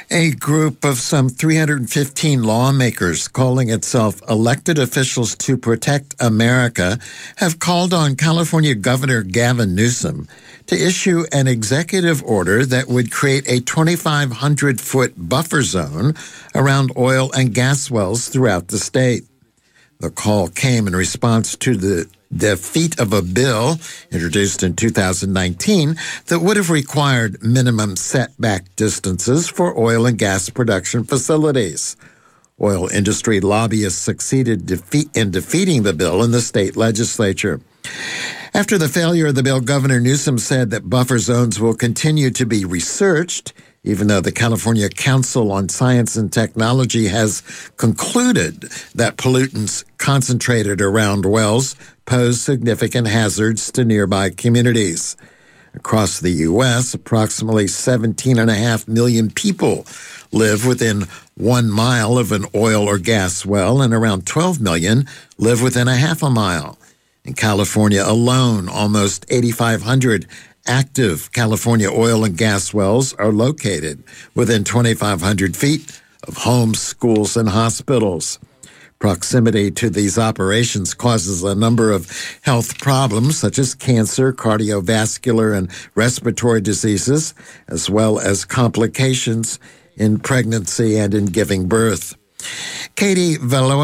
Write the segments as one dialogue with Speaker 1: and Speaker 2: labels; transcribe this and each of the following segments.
Speaker 1: A group of some 315 lawmakers calling itself Elected Officials to Protect America have called on California Governor Gavin Newsom to issue an executive order that would create a 2,500-foot buffer zone around oil and gas wells throughout the state. The call came in response to the defeat of a bill introduced in 2019 that would have required minimum setback distances for oil and gas production facilities. Oil industry lobbyists succeeded in defeating the bill in the state legislature. After the failure of the bill, Governor Newsom said that buffer zones will continue to be researched, even though the California Council on Science and Technology has concluded that pollutants concentrated around wells pose significant hazards to nearby communities. Across the U.S., approximately 17.5 million people live within 1 mile of an oil or gas well, and around 12 million live within a half a mile. In California alone, almost 8,500 active California oil and gas wells are located within 2,500 feet of homes, schools, and hospitals. Proximity to these operations causes a number of health problems such as cancer, cardiovascular, and respiratory diseases, as well as complications in pregnancy and in giving birth. Katie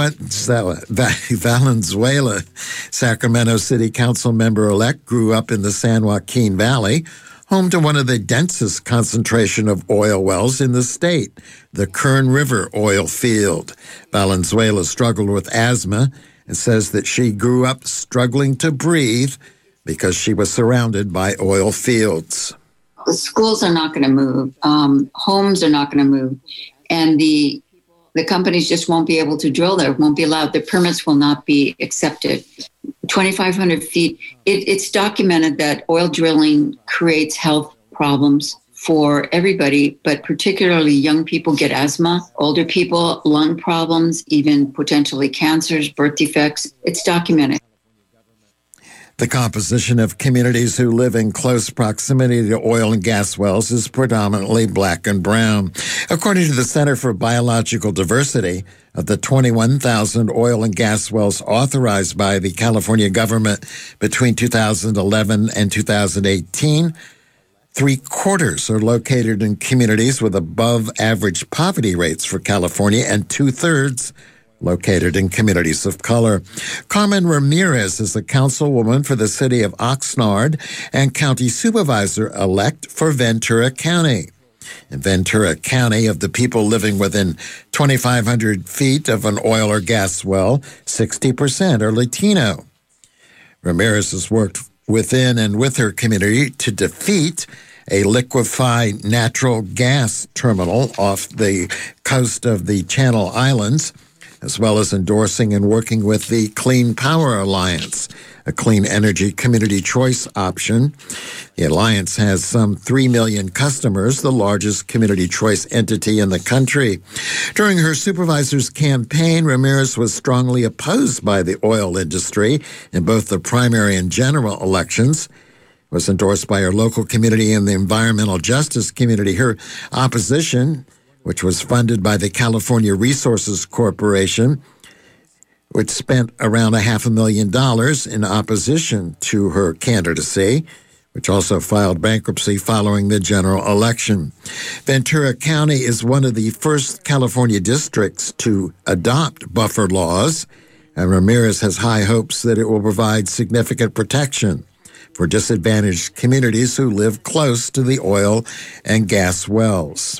Speaker 1: Valenzuela, Sacramento City Council member-elect, grew up in the San Joaquin Valley, home to one of the densest concentration of oil wells in the state, the Kern River oil field. Valenzuela struggled with asthma and says that she grew up struggling to breathe because she was surrounded by oil fields.
Speaker 2: The schools are not going to move. Homes are not going to move. And the companies just won't be able to drill there, won't be allowed. The permits will not be accepted. 2,500 feet, it's documented that oil drilling creates health problems for everybody, but particularly young people get asthma, older people, lung problems, even potentially cancers, birth defects. It's documented.
Speaker 1: The composition of communities who live in close proximity to oil and gas wells is predominantly black and brown. According to the Center for Biological Diversity, of the 21,000 oil and gas wells authorized by the California government between 2011 and 2018, 3/4 are located in communities with above average poverty rates for California, and 2/3 located in communities of color. Carmen Ramirez is a councilwoman for the city of Oxnard and county supervisor-elect for Ventura County. In Ventura County, of the people living within 2,500 feet of an oil or gas well, 60% are Latino. Ramirez has worked within and with her community to defeat a liquefied natural gas terminal off the coast of the Channel Islands, as well as endorsing and working with the Clean Power Alliance, a clean energy community choice option. The alliance has some 3 million customers, the largest community choice entity in the country. During her supervisor's campaign, Ramirez was strongly opposed by the oil industry in both the primary and general elections. It was endorsed by her local community and the environmental justice community. Her opposition, which was funded by the California Resources Corporation, which spent around $500,000 in opposition to her candidacy, which also filed bankruptcy following the general election. Ventura County is one of the first California districts to adopt buffer laws, and Ramirez has high hopes that it will provide significant protection for disadvantaged communities who live close to the oil and gas wells.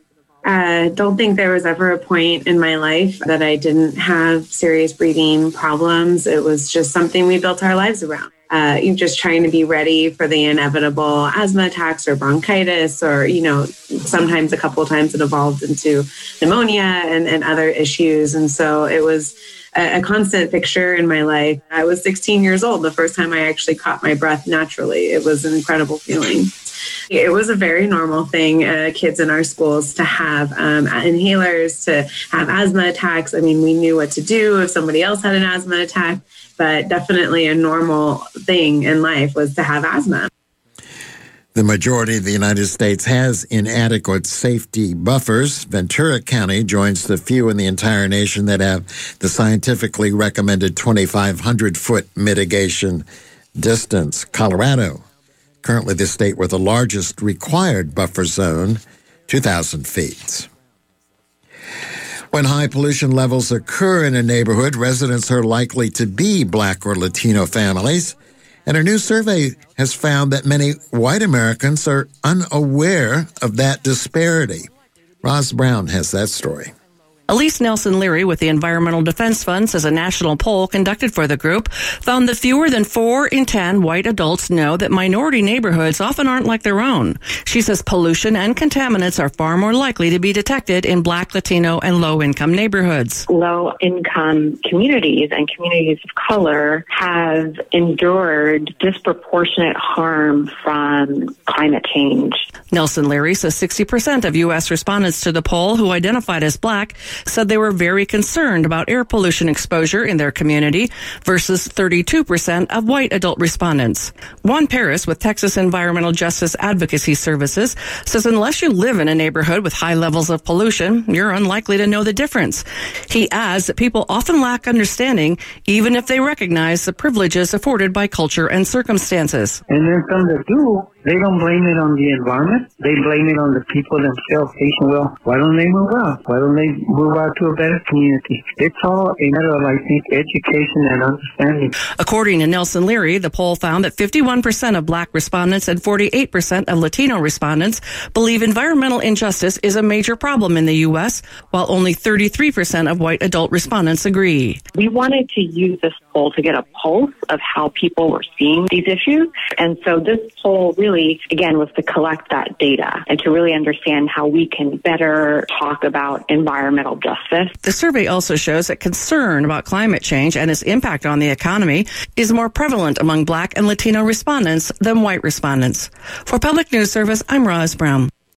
Speaker 3: I don't think there was ever a point in my life that I didn't have serious breathing problems. It was just something we built our lives around. You're just trying to be ready for the inevitable asthma attacks or bronchitis, or, sometimes a couple of times it evolved into pneumonia and other issues. And so it was a constant picture in my life. I was 16 years old the first time I actually caught my breath naturally. It was an incredible feeling. It was a very normal thing, kids in our schools to have inhalers, to have asthma attacks. I mean, we knew what to do if somebody else had an asthma attack, but definitely a normal thing in life was to have asthma.
Speaker 1: The majority of the United States has inadequate safety buffers. Ventura County joins the few in the entire nation that have the scientifically recommended 2,500-foot mitigation distance. Colorado, currently the state with the largest required buffer zone, 2,000 feet. When high pollution levels occur in a neighborhood, residents are likely to be Black or Latino families. And a new survey has found that many white Americans are unaware of that disparity. Roz Brown has that story.
Speaker 4: Elise Nelson Leary with the Environmental Defense Fund says a national poll conducted for the group found that fewer than 4 in 10 white adults know that minority neighborhoods often aren't like their own. She says pollution and contaminants are far more likely to be detected in Black, Latino, and low-income neighborhoods.
Speaker 5: Low-income communities and communities of color have endured disproportionate harm from climate change.
Speaker 4: Nelson Leary says 60% of U.S. respondents to the poll who identified as Black said they were very concerned about air pollution exposure in their community versus 32% of white adult respondents. Juan Paris with Texas Environmental Justice Advocacy Services says unless you live in a neighborhood with high levels of pollution, you're unlikely to know the difference. He adds that people often lack understanding even if they recognize the privileges afforded by culture and circumstances.
Speaker 6: And then some that do, they don't blame it on the environment. They blame it on the people themselves. Saying, well, why don't they move out? Why don't they move out to a better community? It's all a matter of, I think, education and understanding.
Speaker 4: According to Nelson Leary, the poll found that 51% of Black respondents and 48% of Latino respondents believe environmental injustice is a major problem in the U.S., while only 33% of white adult respondents agree.
Speaker 5: We wanted to use this poll to get a pulse of how people were seeing these issues. And so this poll really, again, was to collect that data and to really understand how we can better talk about environmental justice.
Speaker 4: The survey also shows that concern about climate change and its impact on the economy is more prevalent among Black and Latino respondents than white respondents. For Public News Service, I'm Roz Brown.